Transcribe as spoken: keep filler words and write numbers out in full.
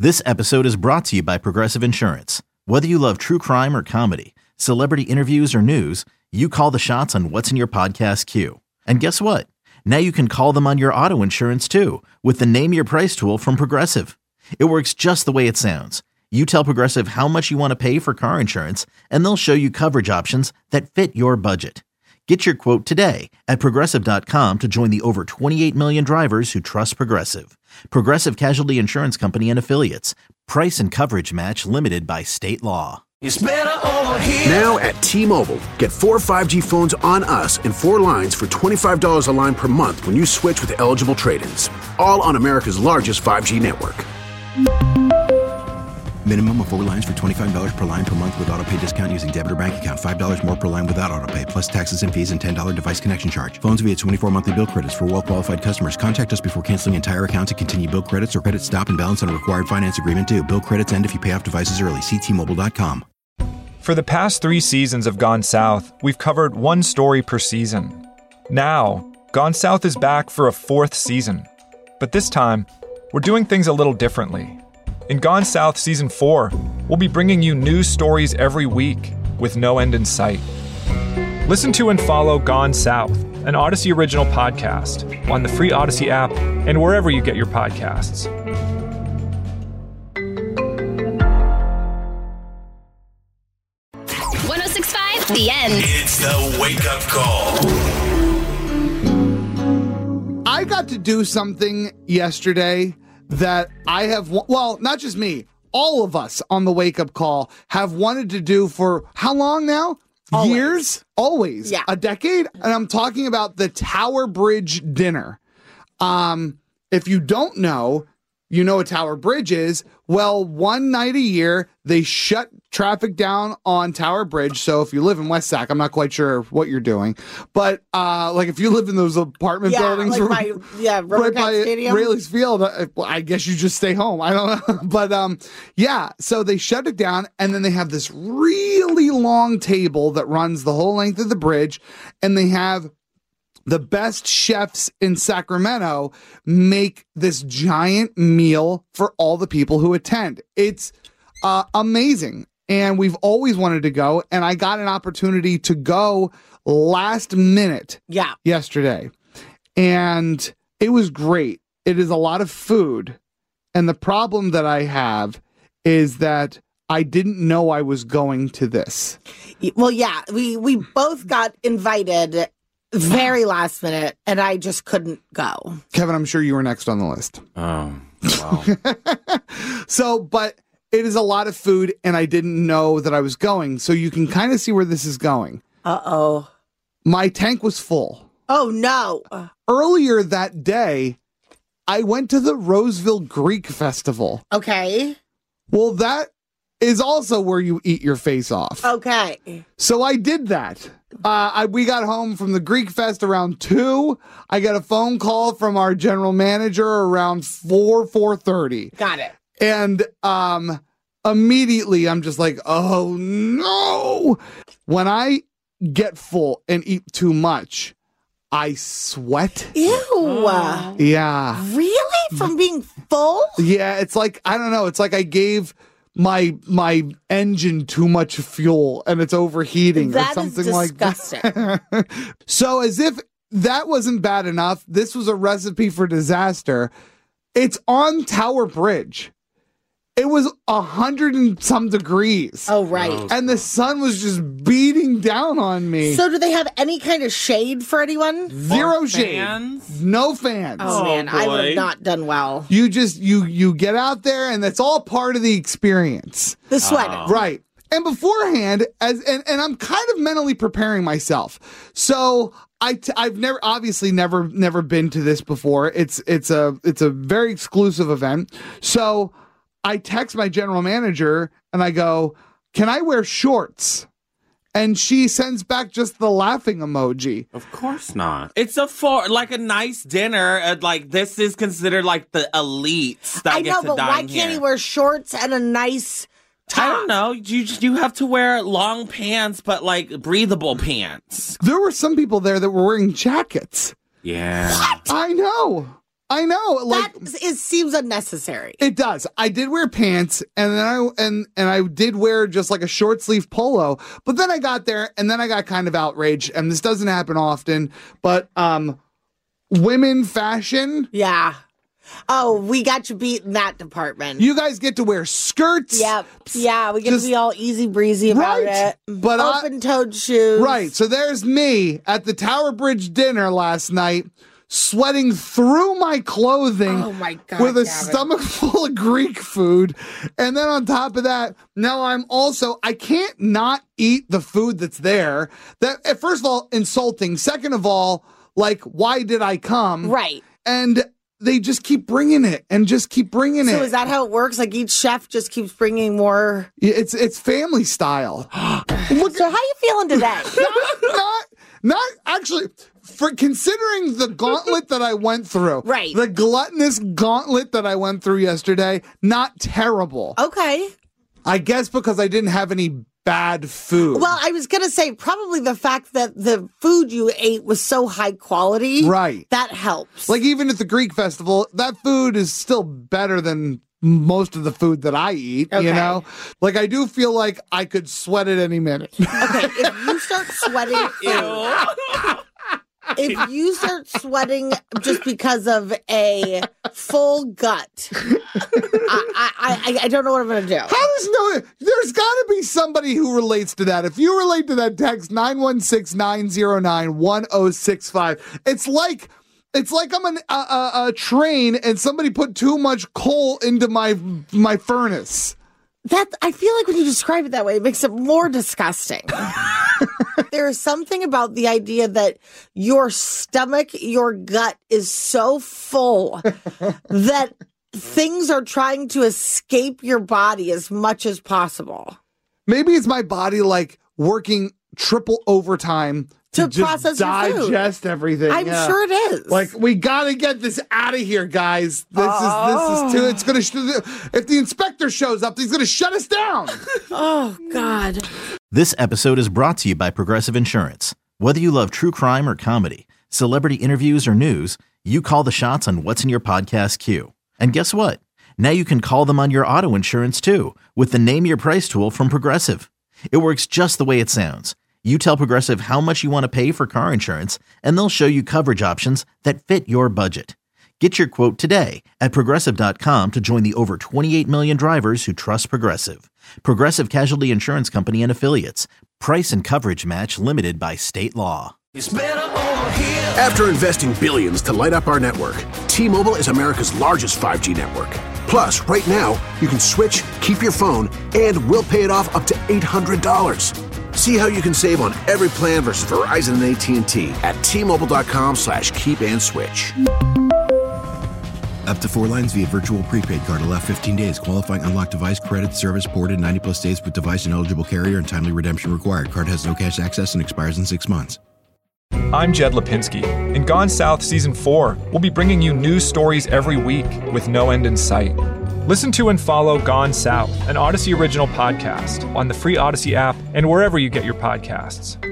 This episode is brought to you by Progressive Insurance. Whether you love true crime or comedy, celebrity interviews or news, you call the shots on what's in your podcast queue. And guess what? Now you can call them on your auto insurance too with the Name Your Price tool from Progressive. It works just the way it sounds. You tell Progressive how much you want to pay for car insurance, and they'll show you coverage options that fit your budget. Get your quote today at Progressive dot com to join the over twenty-eight million drivers who trust Progressive. Progressive Casualty Insurance Company and Affiliates. Price and coverage match limited by state law. It's better over here. Now at T-Mobile, get four five G phones on us and four lines for twenty-five dollars a line per month when you switch with eligible trade-ins. All on America's largest five G network. Minimum of four lines for twenty-five dollars per line per month with autopay discount using debit or bank account. five dollars more per line without autopay, plus taxes and fees and ten dollars device connection charge. Phones via twenty-four monthly bill credits for well-qualified customers. Contact us before canceling entire account to continue bill credits or credit stop and balance on a required finance agreement due. Bill credits end if you pay off devices early. See T Mobile dot com. For the past three seasons of Gone South, we've covered one story per season. Now, Gone South is back for a fourth season. But this time, we're doing things a little differently. In Gone South Season four, we'll be bringing you news stories every week with no end in sight. Listen to and follow Gone South, an Odyssey original podcast, on the free Odyssey app and wherever you get your podcasts. one oh six point five The End. It's the wake-up call. I got to do something yesterday that I have, well, not just me, all of us on the wake-up call have wanted to do for how long now? Always. Years? Always. Yeah. A decade? And I'm talking about the Tower Bridge dinner. Um, if you don't know, you know what Tower Bridge is. Well, one night a year, they shut traffic down on Tower Bridge. So if you live in West Sac, I'm not quite sure what you're doing. But uh, like if you live in those apartment yeah, buildings like by, yeah, right by Stadium. Rayleigh's Field, I, I guess you just stay home. I don't know. But um, yeah, so they shut it down. And then they have this really long table that runs the whole length of the bridge. And they have the best chefs in Sacramento make this giant meal for all the people who attend. It's uh, amazing. And we've always wanted to go. And I got an opportunity to go last minute yeah. yesterday. And it was great. It is a lot of food. And the problem that I have is that I didn't know I was going to this. Well, yeah, we, we both got invited very last minute, and I just couldn't go. Kevin, I'm sure you were next on the list. Oh, wow. So, but it is a lot of food, and I didn't know that I was going. So you can kind of see where this is going. Uh-oh. My tank was full. Oh, no. Earlier that day, I went to the Roseville Greek Festival. Okay. Well, that is also where you eat your face off. Okay. So I did that. Uh, I, we got home from the Greek Fest around two. I got a phone call from our general manager around four, four thirty. Got it. And um, immediately I'm just like, oh no. When I get full and eat too much, I sweat. Ew. Oh. Yeah. Really? From being full? Yeah, it's like, I don't know. It's like I gave my my engine too much fuel and it's overheating that or something is like that. So as if that wasn't bad enough, this was a recipe for disaster. It's on Tower Bridge. It was a hundred and some degrees. Oh, right. And the sun was just beating down on me. So do they have any kind of shade for anyone? Zero Or shade. fans? No fans. Oh, Oh, man, I would boy. have not done well. You just, you you get out there and that's all part of the experience. The sweating. Oh. Right. And beforehand, as and, and I'm kind of mentally preparing myself. So I t- I've never obviously never never been to this before. It's it's a it's a very exclusive event. So I text my general manager and I go, "Can I wear shorts?" And she sends back just the laughing emoji. Of course not. It's a for like a nice dinner. Uh, like this is considered like the elites that I get know, to but dine why can't here. he wear shorts and a nice top? I don't know. You you have to wear long pants, but like breathable pants. There were some people there that were wearing jackets. Yeah. I know. I know. Like that it seems unnecessary. It does. I did wear pants, and then I and and I did wear just like a short sleeve polo. But then I got there, and then I got kind of outraged. And this doesn't happen often, but um, women fashion. Yeah. Oh, we got you beat in that department. You guys get to wear skirts. Yep. Yeah, we get Just- to be all easy breezy about Right. it. But I- open-toed shoes. Right. So there's me at the Tower Bridge dinner last night, sweating through my clothing. Oh my God, with a Gavin. stomach full of Greek food. And then on top of that, now I'm also, I can't not eat the food that's there. That, eh, first of all, insulting. Second of all, like, why did I come? Right. And they just keep bringing it and just keep bringing it. So is that how it works? Like each chef just keeps bringing more? Yeah, It's it's family style. Look, So how you feeling today? not not actually for considering the gauntlet that I went through. Right. The gluttonous gauntlet that I went through yesterday, not terrible. Okay. I guess because I didn't have any bad food. Well, I was going to say probably the fact that the food you ate was so high quality. Right. That helps. Like even at the Greek festival, that food is still better than most of the food that I eat, Okay. you know? Like I do feel like I could sweat at any minute. Okay, if you start sweating, if you start sweating just because of a full gut, I, I, I, I don't know what I'm going to do. How does no? There's got to be somebody who relates to that. If you relate to that, text nine one six, nine zero nine, one zero six five. It's like it's like I'm an, a, a, a train and somebody put too much coal into my my furnace. That I feel like when you describe it that way, it makes it more disgusting. There is something about the idea that your stomach, your gut is so full that things are trying to escape your body as much as possible. Maybe it's my body like working triple overtime to, To just process your food. digest everything. I'm Yeah. sure it is. Like we gotta get this out of here, guys. This is this is too. It's gonna. Sh- if the inspector shows up, he's gonna shut us down. Oh, God. This episode is brought to you by Progressive Insurance. Whether you love true crime or comedy, celebrity interviews or news, you call the shots on what's in your podcast queue. And guess what? Now you can call them on your auto insurance too with the Name Your Price tool from Progressive. It works just the way it sounds. You tell Progressive how much you want to pay for car insurance, and they'll show you coverage options that fit your budget. Get your quote today at Progressive dot com to join the over twenty-eight million drivers who trust Progressive. Progressive Casualty Insurance Company and Affiliates. Price and coverage match limited by state law. It's better over here. After investing billions to light up our network, T-Mobile is America's largest five G network. Plus, right now, you can switch, keep your phone, and we'll pay it off up to eight hundred dollars. See how you can save on every plan versus Verizon and A T and T at T-Mobile.com slash keep and switch. Up to four lines via virtual prepaid card. Allow fifteen days. Qualifying unlocked device credit. Service ported ninety plus days with device and eligible carrier and timely redemption required. Card has no cash access and expires in six months. I'm Jed Lipinski. In Gone South Season four, we'll be bringing you news stories every week with no end in sight. Listen to and follow Gone South, an Odyssey original podcast, on the free Odyssey app and wherever you get your podcasts.